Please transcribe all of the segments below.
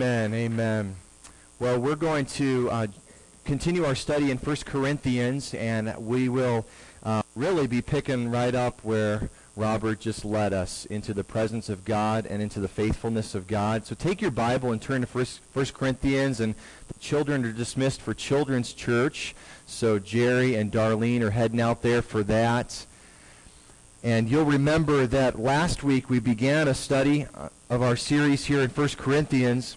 Amen, amen. Well, we're going to continue our study in 1 Corinthians, and we will really be picking right up where Robert just led us, into the presence of God and into the faithfulness of God. So take your Bible and turn to 1 Corinthians, and the children are dismissed for Children's Church. So Jerry and Darlene are heading out there for that. And you'll remember that last week we began a study of our series here in 1 Corinthians,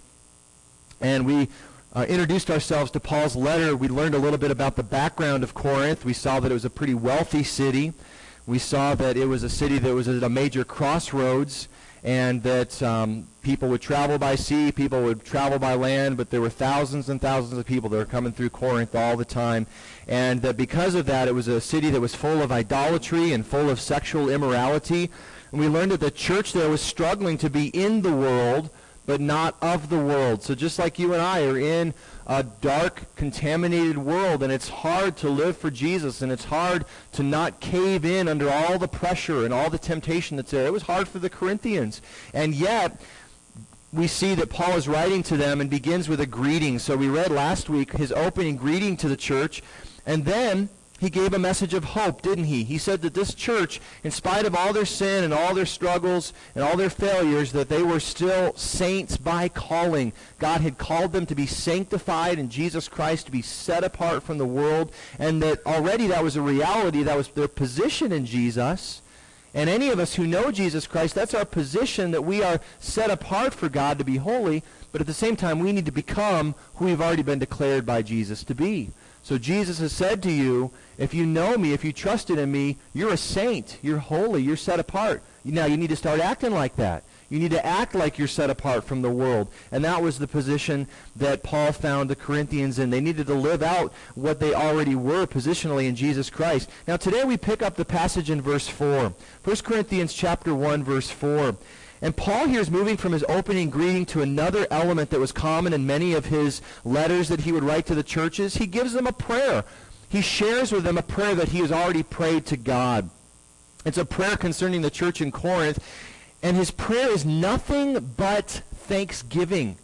and we introduced ourselves to Paul's letter. We learned a little bit about the background of Corinth. We saw that it was a pretty wealthy city. We saw that it was a city that was at a major crossroads, and that people would travel by sea, people would travel by land, but there were thousands and thousands of people that were coming through Corinth all the time. And that because of that, it was a city that was full of idolatry and full of sexual immorality. And we learned that the church there was struggling to be in the world, but not of the world. So just like you and I are in a dark, contaminated world, and it's hard to live for Jesus, and it's hard to not cave in under all the pressure and all the temptation that's there. It was hard for the Corinthians. And yet, we see that Paul is writing to them and begins with a greeting. So we read last week his opening greeting to the church, and then he gave a message of hope, didn't he? He said that this church, in spite of all their sin and all their struggles and all their failures, that they were still saints by calling. God had called them to be sanctified in Jesus Christ, to be set apart from the world, and that already that was a reality. That was their position in Jesus. And any of us who know Jesus Christ, that's our position, that we are set apart for God to be holy, but at the same time we need to become who we've already been declared by Jesus to be. So Jesus has said to you, if you know me, if you trusted in me, you're a saint, you're holy, you're set apart. Now you need to start acting like that. You need to act like you're set apart from the world. And that was the position that Paul found the Corinthians in. They needed to live out what they already were positionally in Jesus Christ. Now today we pick up the passage in verse 4. 1 Corinthians chapter 1, verse 4. And Paul here is moving from his opening greeting to another element that was common in many of his letters that he would write to the churches. He gives them a prayer. He shares with them a prayer that he has already prayed to God. It's a prayer concerning the church in Corinth, and his prayer is nothing but thanksgiving.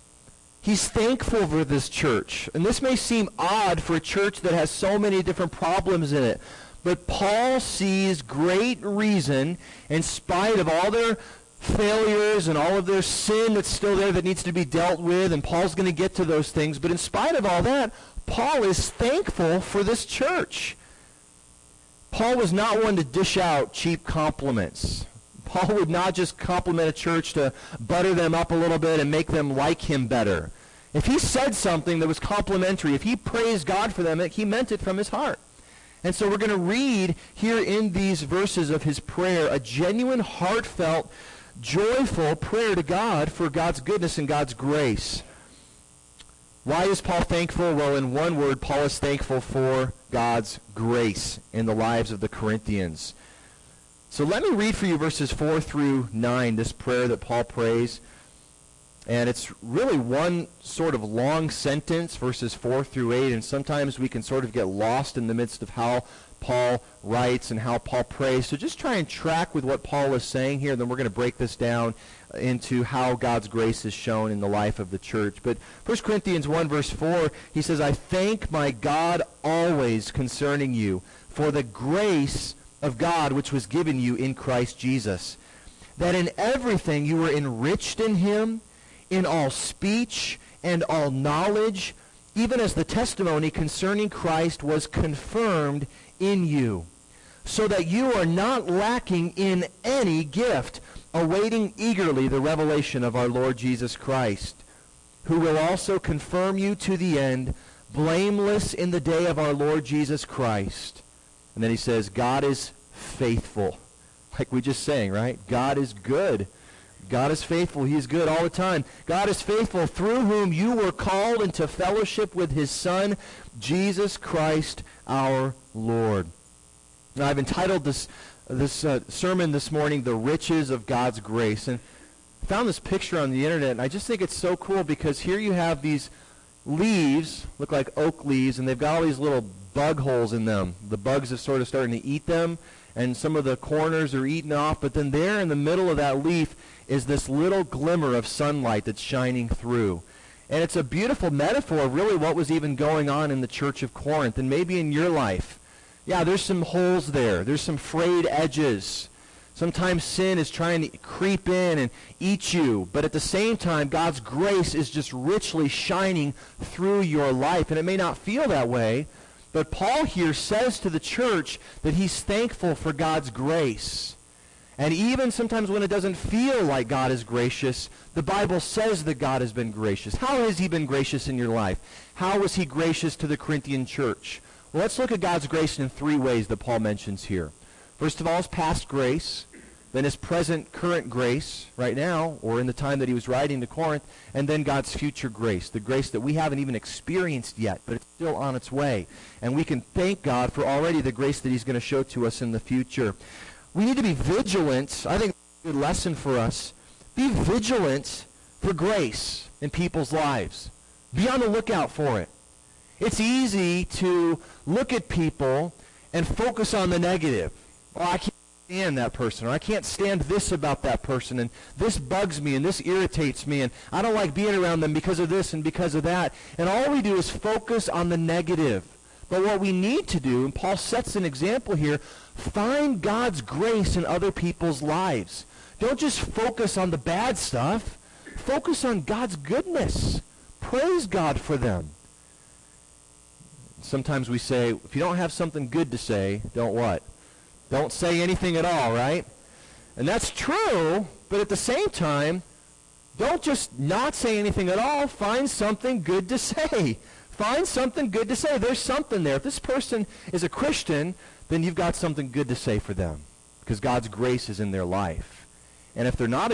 He's thankful for this church. And this may seem odd for a church that has so many different problems in it, but Paul sees great reason, in spite of all their failures and all of their sin that's still there that needs to be dealt with, and Paul's going to get to those things, but in spite of all that, Paul is thankful for this church. Paul was not one to dish out cheap compliments. Paul would not just compliment a church to butter them up a little bit and make them like him better. If he said something that was complimentary, if he praised God for them, he meant it from his heart. And so we're going to read here in these verses of his prayer a genuine, heartfelt, joyful prayer to God for God's goodness and God's grace. Why is Paul thankful? Well, in one word, Paul is thankful for God's grace in the lives of the Corinthians. So let me read for you verses 4 through 9, this prayer that Paul prays. And it's really one sort of long sentence, verses 4 through 8, and sometimes we can sort of get lost in the midst of how Paul writes and how Paul prays. So just try and track with what Paul is saying here, and then we're going to break this down into how God's grace is shown in the life of the church. But 1 Corinthians 1, verse 4, he says, I thank my God always concerning you for the grace of God which was given you in Christ Jesus, that in everything you were enriched in him, in all speech and all knowledge, even as the testimony concerning Christ was confirmed in you, so that you are not lacking in any gift, awaiting eagerly the revelation of our Lord Jesus Christ, who will also confirm you to the end, blameless in the day of our Lord Jesus Christ. And then he says, God is faithful. Like we just sang, right? God is good. God is faithful. He is good all the time. God is faithful, through whom you were called into fellowship with his Son, Jesus Christ our Lord. Now, I've entitled this sermon this morning, The Riches of God's Grace. And I found this picture on the internet, and I just think it's so cool because here you have these leaves, look like oak leaves, and they've got all these little bug holes in them. The bugs are sort of starting to eat them, and some of the corners are eaten off, but then there in the middle of that leaf is this little glimmer of sunlight that's shining through. And it's a beautiful metaphor of really what was even going on in the church of Corinth, and maybe in your life. Yeah, there's some holes there. There's some frayed edges. Sometimes sin is trying to creep in and eat you, but at the same time, God's grace is just richly shining through your life. And it may not feel that way, but Paul here says to the church that he's thankful for God's grace. And even sometimes when it doesn't feel like God is gracious, the Bible says that God has been gracious. How has he been gracious in your life? How was he gracious to the Corinthian church? Well, let's look at God's grace in 3 ways that Paul mentions here. First of all, his past grace, then his present, current grace right now, or in the time that he was writing to Corinth, and then God's future grace, the grace that we haven't even experienced yet, but it's still on its way. And we can thank God for already the grace that he's going to show to us in the future. We need to be vigilant. I think that's a good lesson for us. Be vigilant for grace in people's lives. Be on the lookout for it. It's easy to look at people and focus on the negative. Oh, I can't stand that person, or I can't stand this about that person, and this bugs me, and this irritates me, and I don't like being around them because of this and because of that. And all we do is focus on the negative. But what we need to do, and Paul sets an example here, find God's grace in other people's lives. Don't just focus on the bad stuff. Focus on God's goodness. Praise God for them. Sometimes we say, if you don't have something good to say, don't what? Don't say anything at all, right? And that's true, but at the same time, don't just not say anything at all. Find something good to say. Find something good to say. There's something there. If this person is a Christian, then you've got something good to say for them, because God's grace is in their life. And if they're not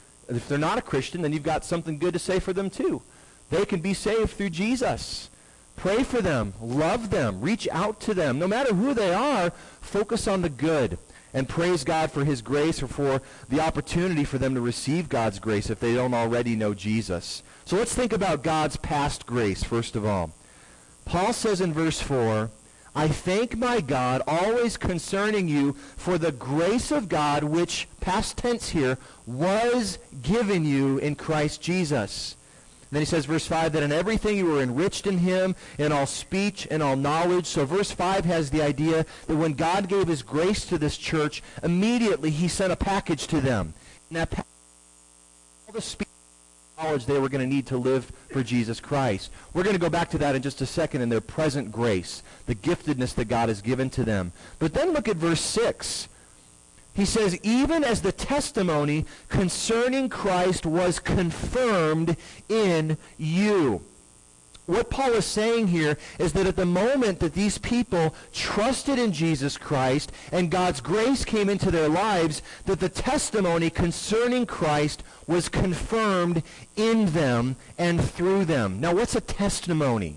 a Christian, then you've got something good to say for them too. They can be saved through Jesus. Pray for them, love them, reach out to them. No matter who they are, focus on the good and praise God for his grace, or for the opportunity for them to receive God's grace if they don't already know Jesus. So let's think about God's past grace first of all. Paul says in verse 4, I thank my God always concerning you for the grace of God which, past tense here, was given you in Christ Jesus. Then he says, verse 5, that in everything you were enriched in him, in all speech and all knowledge. So verse 5 has the idea that when God gave his grace to this church, immediately he sent a package to them. And that package, all the speech and knowledge they were going to need to live for Jesus Christ. We're going to go back to that in just a second, in their present grace, the giftedness that God has given to them. But then look at verse 6. He says, even as the testimony concerning Christ was confirmed in you. What Paul is saying here is that at the moment that these people trusted in Jesus Christ and God's grace came into their lives, that the testimony concerning Christ was confirmed in them and through them. Now, what's a testimony?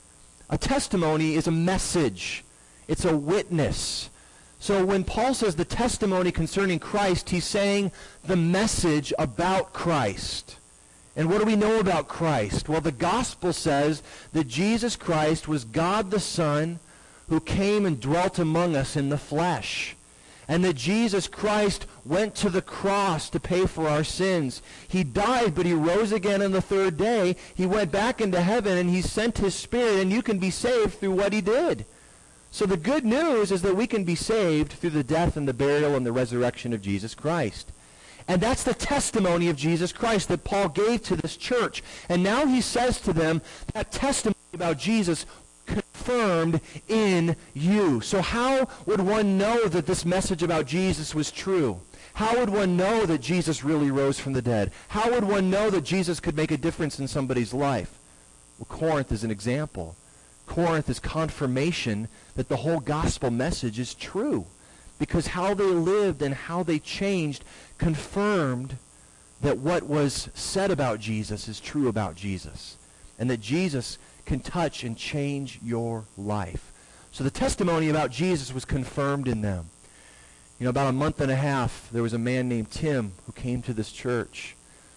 A testimony is a message. It's a witness. So when Paul says the testimony concerning Christ, he's saying the message about Christ. And what do we know about Christ? Well, the gospel says that Jesus Christ was God the Son who came and dwelt among us in the flesh. And that Jesus Christ went to the cross to pay for our sins. He died, but he rose again on the 3rd day. He went back into heaven, and he sent his Spirit, and you can be saved through what he did. So the good news is that we can be saved through the death and the burial and the resurrection of Jesus Christ. And that's the testimony of Jesus Christ that Paul gave to this church. And now he says to them, that testimony about Jesus confirmed in you. So how would one know that this message about Jesus was true? How would one know that Jesus really rose from the dead? How would one know that Jesus could make a difference in somebody's life? Well, Corinth is an example. Corinth is confirmation that the whole gospel message is true, because how they lived and how they changed confirmed that what was said about Jesus is true about Jesus, and that Jesus can touch and change your life. So the testimony about Jesus was confirmed in them. You know, about a month and a half, there was a man named Tim who came to this church,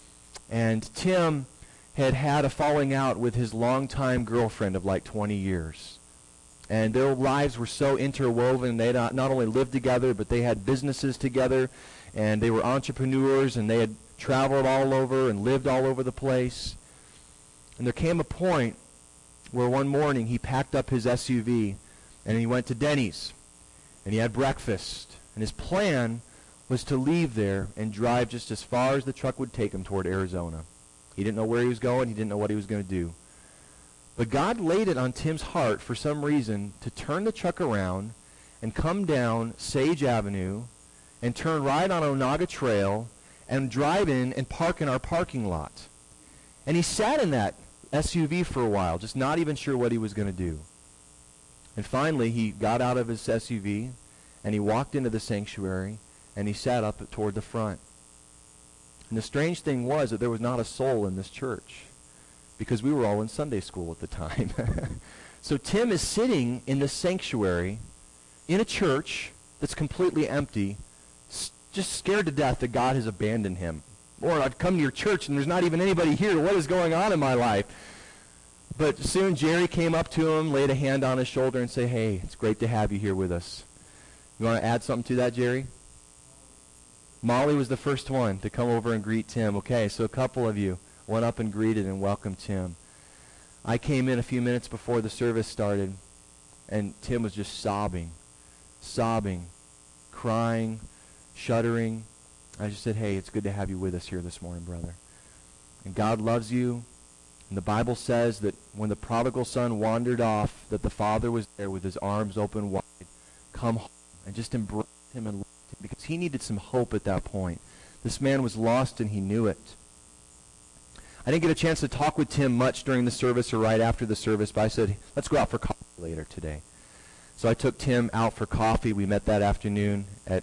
and Tim had a falling out with his longtime girlfriend of like 20 years. And their lives were so interwoven. They not only lived together, but they had businesses together, and they were entrepreneurs, and they had traveled all over and lived all over the place. And there came a point where one morning he packed up his SUV, and he went to Denny's, and he had breakfast. And his plan was to leave there and drive just as far as the truck would take him toward Arizona. He didn't know where he was going. He didn't know what he was going to do. But God laid it on Tim's heart for some reason to turn the truck around and come down Sage Avenue and turn right on Onaga Trail and drive in and park in our parking lot. And he sat in that SUV for a while, just not even sure what he was going to do. And finally, he got out of his SUV, and he walked into the sanctuary, and he sat up toward the front. And the strange thing was that there was not a soul in this church, because we were all in Sunday school at the time. So Tim is sitting in the sanctuary in a church that's completely empty, just scared to death that God has abandoned him. Lord, I've come to your church and there's not even anybody here. What is going on in my life? But soon Jerry came up to him, laid a hand on his shoulder and said, hey, it's great to have you here with us. You want to add something to that, Jerry? Molly was the first one to come over and greet Tim. Okay, so a couple of you went up and greeted and welcomed Tim. I came in a few minutes before the service started, and Tim was just sobbing, crying, shuddering. I just said, hey, it's good to have you with us here this morning, brother. And God loves you. And the Bible says that when the prodigal son wandered off, that the father was there with his arms open wide. Come home and just embrace him and love him, because he needed some hope at that point. This man was lost and he knew it. I didn't get a chance to talk with Tim much during the service or right after the service, but I said, let's go out for coffee later today. So I took Tim out for coffee. We met that afternoon at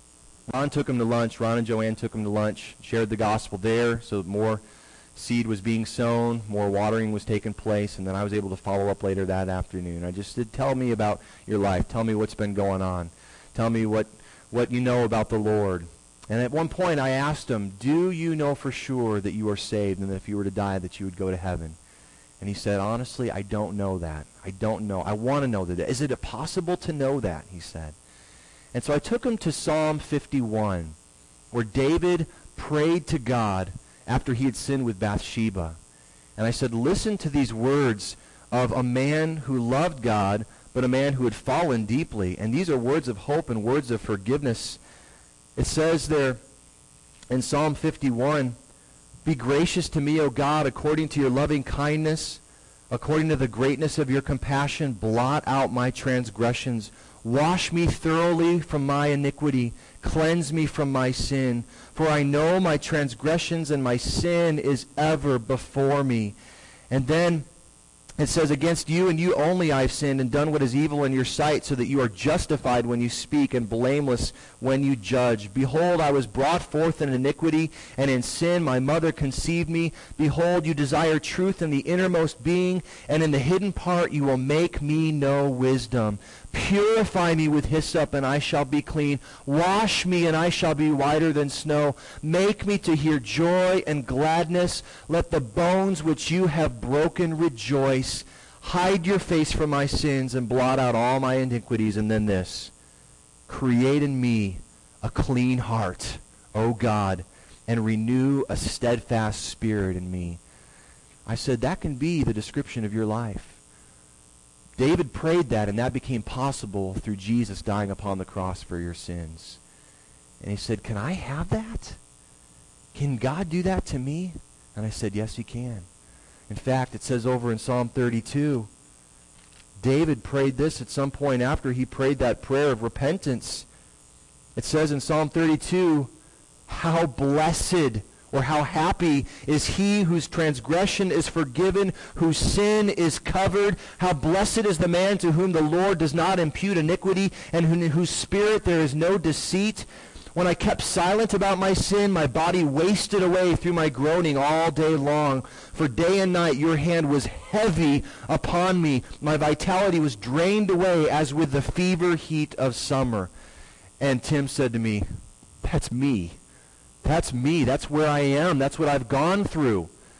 Ron took him to lunch. Ron and Joanne took him to lunch, shared the gospel there, so more seed was being sown, more watering was taking place, and then I was able to follow up later that afternoon. I just said, tell me about your life. Tell me what's been going on. Tell me what you know about the Lord. And at one point I asked him, do you know for sure that you are saved and that if you were to die that you would go to heaven? And he said, honestly, I don't know that. I don't know. I want to know that. Is it possible to know that? He said. And so I took him to Psalm 51, where David prayed to God after he had sinned with Bathsheba. And I said, listen to these words of a man who loved God, but a man who had fallen deeply. And these are words of hope and words of forgiveness. It says there in Psalm 51, be gracious to me, O God, according to your loving kindness, according to the greatness of your compassion, blot out my transgressions. Wash me thoroughly from my iniquity. Cleanse me from my sin. For I know my transgressions and my sin is ever before me. And then it says, against you and you only I have sinned and done what is evil in your sight, so that you are justified when you speak and blameless when you judge. Behold, I was brought forth in iniquity, and in sin my mother conceived me. Behold, you desire truth in the innermost being, and in the hidden part you will make me know wisdom. Purify me with hyssop, and I shall be clean. Wash me, and I shall be whiter than snow. Make me to hear joy and gladness. Let the bones which you have broken rejoice. Hide your face from my sins and blot out all my iniquities. And then this, create in me a clean heart, O God, and renew a steadfast spirit in me. I said, that can be the description of your life. David prayed that, and that became possible through Jesus dying upon the cross for your sins. And he said, can I have that? Can God do that to me? And I said, yes, he can. In fact, it says over in Psalm 32, David prayed this at some point after he prayed that prayer of repentance. It says in Psalm 32, how blessed or how happy is he whose transgression is forgiven, whose sin is covered. How blessed is the man to whom the Lord does not impute iniquity, and in whose spirit there is no deceit. When I kept silent about my sin, my body wasted away through my groaning all day long. For day and night your hand was heavy upon me. My vitality was drained away as with the fever heat of summer. And Tim said to me, that's me. That's me. That's where I am. That's what I've gone through.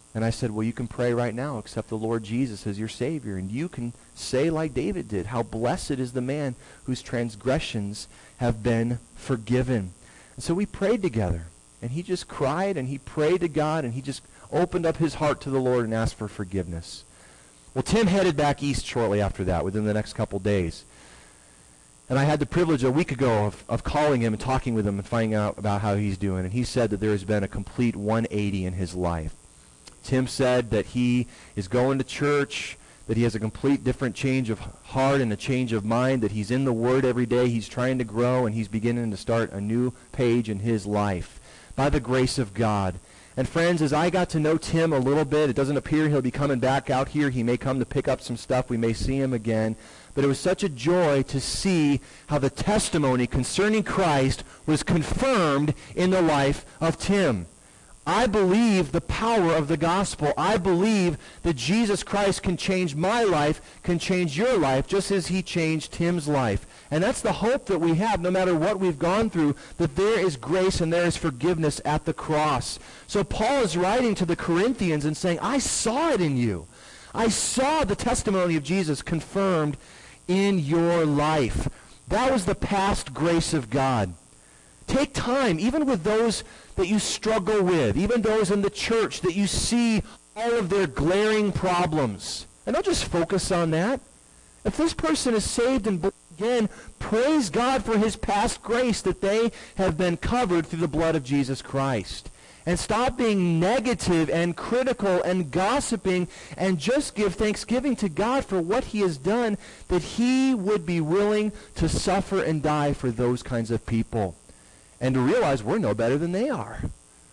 And I said, well, you can pray right now, accept the Lord Jesus as your Savior. And you can say like David did, how blessed is the man whose transgressions have been forgiven. And so we prayed together. And he just cried and he prayed to God and he just opened up his heart to the Lord and asked for forgiveness. Well, Tim headed back east shortly after that, within the next couple days. And I had the privilege a week ago of calling him and talking with him and finding out about how he's doing. And he said that there has been a complete 180 in his life. Tim said that he is going to church, that he has a complete different change of heart and a change of mind, that he's in the Word every day, he's trying to grow, and he's beginning to start a new page in his life by the grace of God. And friends, as I got to know Tim a little bit, it doesn't appear he'll be coming back out here. He may come to pick up some stuff. We may see him again. But it was such a joy to see how the testimony concerning Christ was confirmed in the life of Tim. I believe the power of the gospel. I believe that Jesus Christ can change my life, can change your life, just as he changed Tim's life. And that's the hope that we have, no matter what we've gone through, that there is grace and there is forgiveness at the cross. So Paul is writing to the Corinthians and saying, I saw it in you. I saw the testimony of Jesus confirmed in your life. That was the past grace of God. Take time, even with those that you struggle with, even those in the church that you see all of their glaring problems. And don't just focus on that. If this person is saved and born again, praise God for his past grace that they have been covered through the blood of Jesus Christ. And stop being negative and critical and gossiping and just give thanksgiving to God for what he has done, that he would be willing to suffer and die for those kinds of people. And to realize we're no better than they are.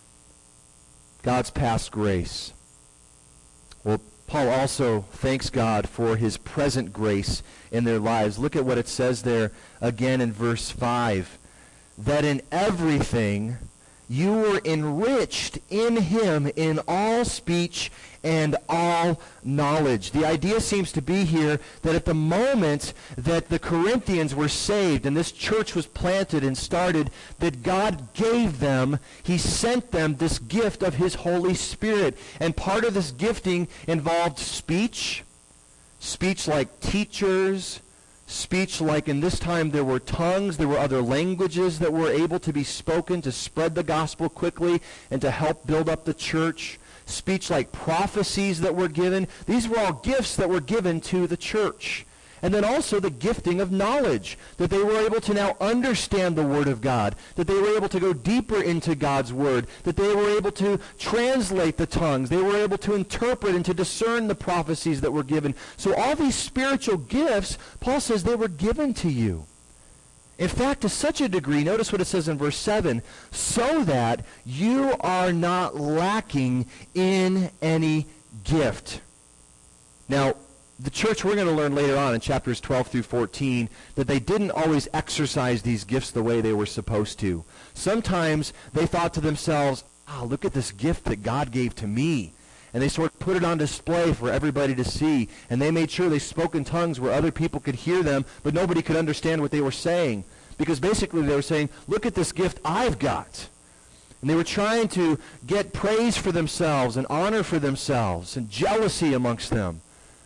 God's past grace. Well, Paul also thanks God for his present grace in their lives. Look at what it says there again in verse 5. That in everything you were enriched in him in all speech and all knowledge. The idea seems to be here that at the moment that the Corinthians were saved and this church was planted and started, that God gave them, he sent them this gift of his Holy Spirit. And part of this gifting involved speech like teachers, speech like in this time there were tongues, there were other languages that were able to be spoken to spread the gospel quickly and to help build up the church. Speech like prophecies that were given. These were all gifts that were given to the church. And then also the gifting of knowledge, that they were able to now understand the Word of God, that they were able to go deeper into God's Word, that they were able to translate the tongues, they were able to interpret and to discern the prophecies that were given. So all these spiritual gifts, Paul says, they were given to you. In fact, to such a degree, notice what it says in verse 7, so that you are not lacking in any gift. Now, the church, we're going to learn later on in chapters 12 through 14 that they didn't always exercise these gifts the way they were supposed to. Sometimes they thought to themselves, look at this gift that God gave to me. And they sort of put it on display for everybody to see. And they made sure they spoke in tongues where other people could hear them, but nobody could understand what they were saying. Because basically they were saying, look at this gift I've got. And they were trying to get praise for themselves and honor for themselves and jealousy amongst them.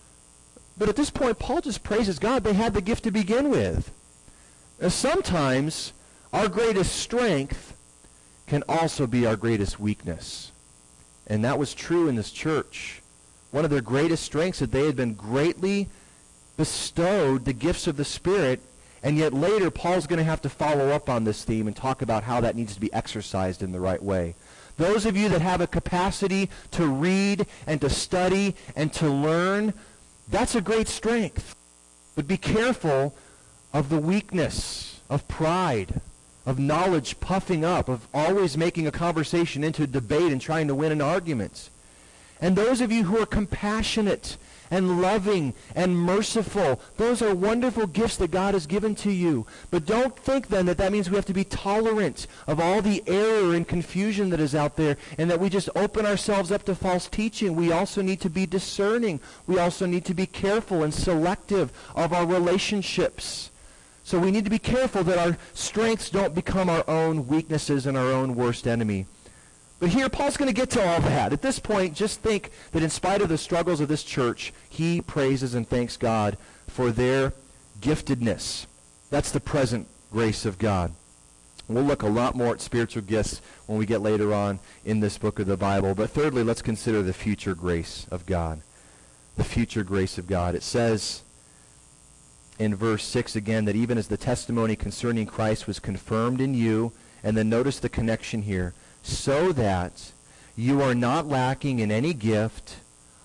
But at this point, Paul just praises God. They had the gift to begin with. And sometimes our greatest strength can also be our greatest weakness. And that was true in this church. One of their greatest strengths, that they had been greatly bestowed the gifts of the Spirit, and yet later Paul's going to have to follow up on this theme and talk about how that needs to be exercised in the right way. Those of you that have a capacity to read and to study and to learn, that's a great strength. But be careful of the weakness of pride, of knowledge puffing up, of always making a conversation into debate and trying to win an argument. And those of you who are compassionate and loving and merciful, those are wonderful gifts that God has given to you. But don't think then that that means we have to be tolerant of all the error and confusion that is out there and that we just open ourselves up to false teaching. We also need to be discerning. We also need to be careful and selective of our relationships. So we need to be careful that our strengths don't become our own weaknesses and our own worst enemy. But here, Paul's going to get to all that. At this point, just think that in spite of the struggles of this church, he praises and thanks God for their giftedness. That's the present grace of God. We'll look a lot more at spiritual gifts when we get later on in this book of the Bible. But thirdly, let's consider the future grace of God. The future grace of God. It says in verse 6 again that even as the testimony concerning Christ was confirmed in you, and then notice the connection here, so that you are not lacking in any gift,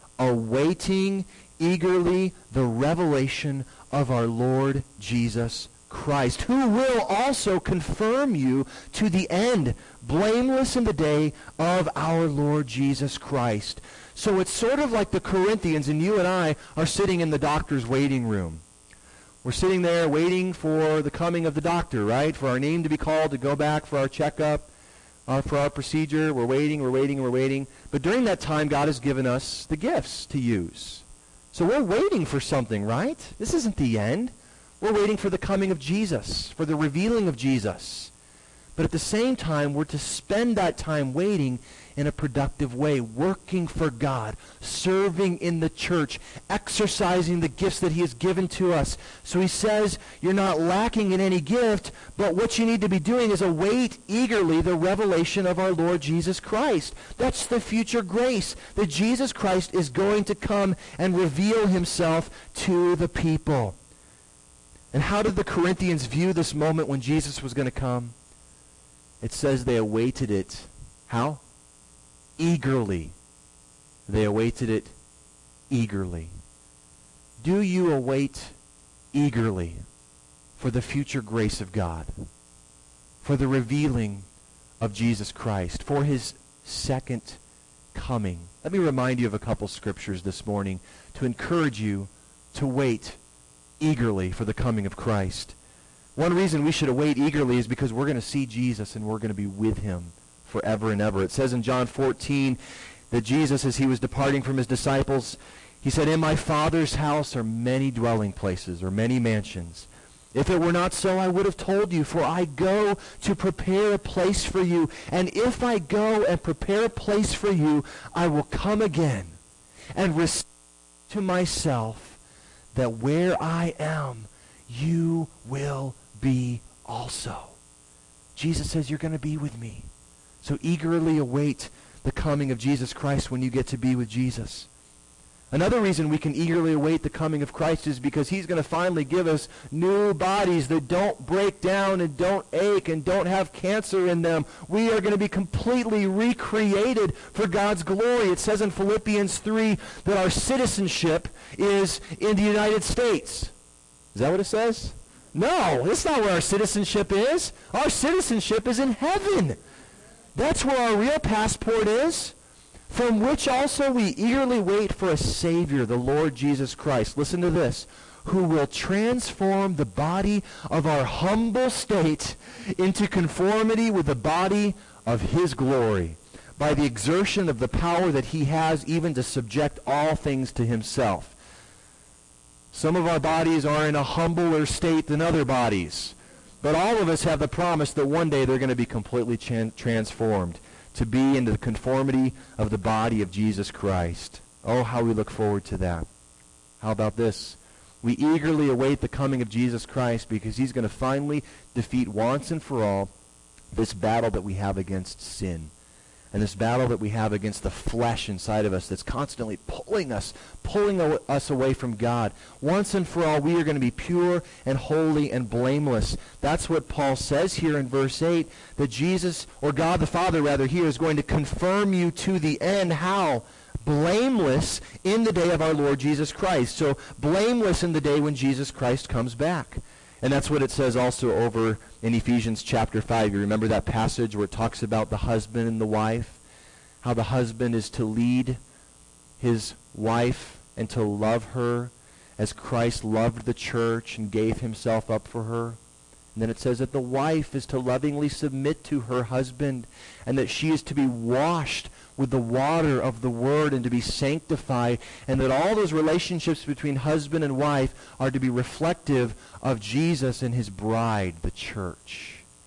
awaiting eagerly the revelation of our Lord Jesus Christ, who will also confirm you to the end, blameless in the day of our Lord Jesus Christ. So it's sort of like the Corinthians, and you and I are sitting in the doctor's waiting room. We're sitting there waiting for the coming of the doctor, right? For our name to be called, to go back for our checkup, for our procedure. We're waiting. But during that time, God has given us the gifts to use. So we're waiting for something, right? This isn't the end. We're waiting for the coming of Jesus, for the revealing of Jesus. But at the same time, we're to spend that time waiting in a productive way, working for God, serving in the church, exercising the gifts that he has given to us. So he says, you're not lacking in any gift, but what you need to be doing is await eagerly the revelation of our Lord Jesus Christ. That's the future grace, that Jesus Christ is going to come and reveal himself to the people. And how did the Corinthians view this moment when Jesus was going to come? It says they awaited it. How? Eagerly. They awaited it eagerly. Do you await eagerly for the future grace of God, for the revealing of Jesus Christ, for his second coming? Let me remind you of a couple scriptures this morning to encourage you to wait eagerly for the coming of Christ. One reason we should await eagerly is because we're going to see Jesus and we're going to be with him forever and ever. It says in John 14 that Jesus, as he was departing from his disciples, he said, in my Father's house are many dwelling places, or many mansions. If it were not so, I would have told you, for I go to prepare a place for you. And if I go and prepare a place for you, I will come again and receive to myself, that where I am, you will be also. Jesus says, you're going to be with me. So eagerly await the coming of Jesus Christ when you get to be with Jesus. Another reason we can eagerly await the coming of Christ is because he's going to finally give us new bodies that don't break down and don't ache and don't have cancer in them. We are going to be completely recreated for God's glory. It says in Philippians 3 that our citizenship is in the United States. Is that what it says? No, that's not where our citizenship is. Our citizenship is in heaven. That's where our real passport is, from which also we eagerly wait for a Savior, the Lord Jesus Christ. Listen to this. Who will transform the body of our humble state into conformity with the body of his glory, by the exertion of the power that he has even to subject all things to himself. Some of our bodies are in a humbler state than other bodies. But all of us have the promise that one day they're going to be completely transformed to be into the conformity of the body of Jesus Christ. Oh, how we look forward to that. How about this? We eagerly await the coming of Jesus Christ because he's going to finally defeat once and for all this battle that we have against sin. And this battle that we have against the flesh inside of us that's constantly pulling us away from God. Once and for all, we are going to be pure and holy and blameless. That's what Paul says here in verse 8, that Jesus, or God the Father rather, here is going to confirm you to the end. How? Blameless in the day of our Lord Jesus Christ. So blameless in the day when Jesus Christ comes back. And that's what it says also over in Ephesians chapter 5. You remember that passage where it talks about the husband and the wife? How the husband is to lead his wife and to love her as Christ loved the church and gave himself up for her. And then it says that the wife is to lovingly submit to her husband, and that she is to be washed with the water of the word and to be sanctified, and that all those relationships between husband and wife are to be reflective of Jesus and his bride, the church.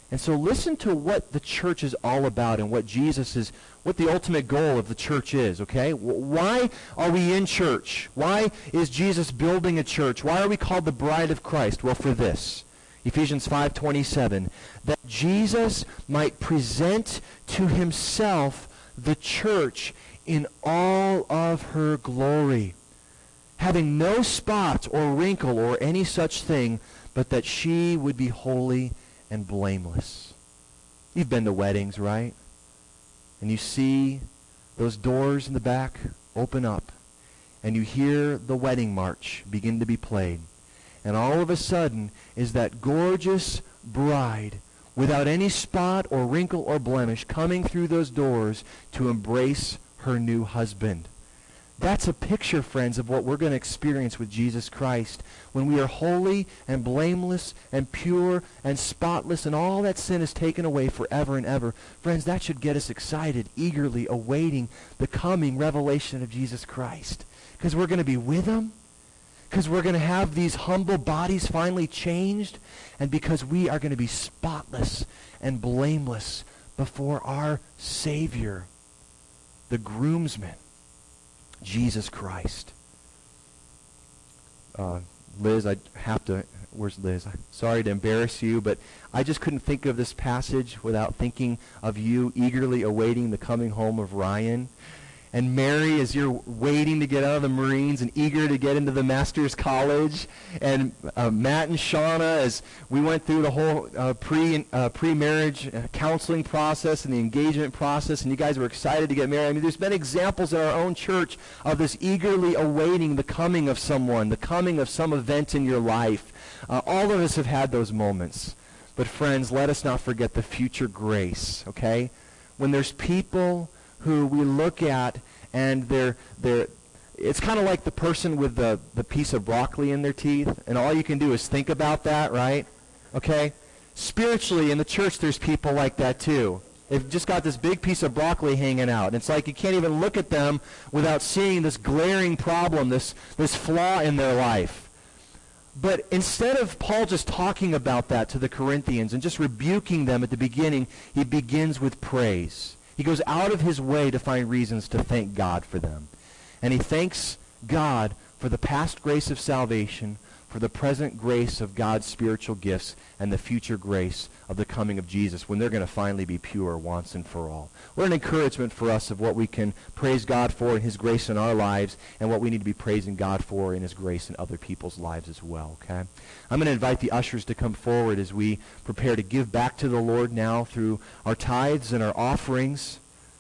And so listen to what the church is all about and what what the ultimate goal of the church is, okay? Why are we in church? Why is Jesus building a church? Why are we called the bride of Christ? Well, for this. Ephesians 5:27, that Jesus might present to himself the church in all of her glory, having no spot or wrinkle or any such thing, but that she would be holy and blameless. You've been to weddings, right? And you see those doors in the back open up, and you hear the wedding march begin to be played. And all of a sudden is that gorgeous bride without any spot or wrinkle or blemish coming through those doors to embrace her new husband. That's a picture, friends, of what we're going to experience with Jesus Christ when we are holy and blameless and pure and spotless and all that sin is taken away forever and ever. Friends, that should get us excited, eagerly awaiting the coming revelation of Jesus Christ. Because we're going to be with him, because we're going to have these humble bodies finally changed, and because we are going to be spotless and blameless before our Savior, the groomsman, Jesus Christ. Liz, where's Liz? Sorry to embarrass you, but I just couldn't think of this passage without thinking of you eagerly awaiting the coming home of Ryan. And Mary, as you're waiting to get out of the Marines and eager to get into the Master's College. And Matt and Shauna, as we went through the whole pre-marriage counseling process and the engagement process, and you guys were excited to get married. I mean, there's been examples in our own church of this eagerly awaiting the coming of someone, the coming of some event in your life. All of us have had those moments. But friends, let us not forget the future grace, okay? When there's people who we look at and it's kind of like the person with the piece of broccoli in their teeth, and all you can do is think about that, right? Okay? Spiritually, in the church, there's people like that too. They've just got this big piece of broccoli hanging out. And it's like you can't even look at them without seeing this glaring problem, this flaw in their life. But instead of Paul just talking about that to the Corinthians and just rebuking them at the beginning, he begins with praise. He goes out of his way to find reasons to thank God for them. And he thanks God for the past grace of salvation, for the present grace of God's spiritual gifts, and the future grace of the coming of Jesus when they're going to finally be pure once and for all. What an encouragement for us of what we can praise God for in his grace in our lives and what we need to be praising God for in his grace in other people's lives as well, okay? I'm going to invite the ushers to come forward as we prepare to give back to the Lord now through our tithes and our offerings.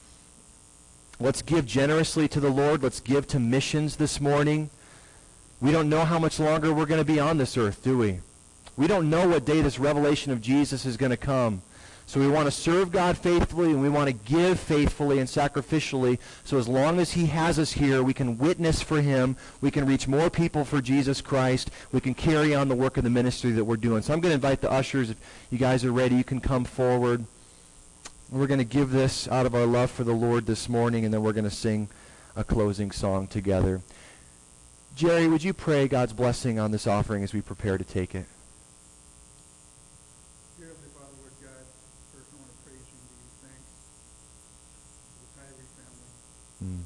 Let's give generously to the Lord. Let's give to missions this morning. We don't know how much longer we're going to be on this earth, do we? We don't know what day this revelation of Jesus is going to come. So we want to serve God faithfully, and we want to give faithfully and sacrificially. So as long as he has us here, we can witness for him. We can reach more people for Jesus Christ. We can carry on the work of the ministry that we're doing. So I'm going to invite the ushers. If you guys are ready, you can come forward. We're going to give this out of our love for the Lord this morning, and then we're going to sing a closing song together. Jerry, would you pray God's blessing on this offering as we prepare to take it? Dear Heavenly Father, Lord God, first I want to praise you and give you thanks for the Tyree family.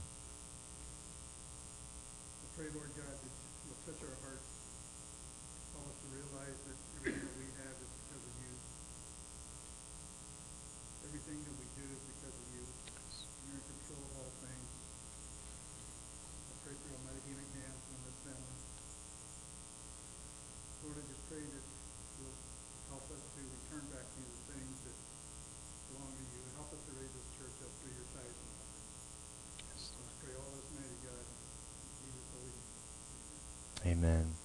I pray, Lord God, that you'll touch our hearts, help us to realize that everything that we have is because of you. Everything that we do is because of you. You're in control of all things. I pray for your mighty healing hands on this family. Lord, I just pray that you'll help us to return back to you the things that belong to you. Help us to raise this church up through your tithes and offerings. Let's pray all this, mighty God. In Jesus' holy name. Amen.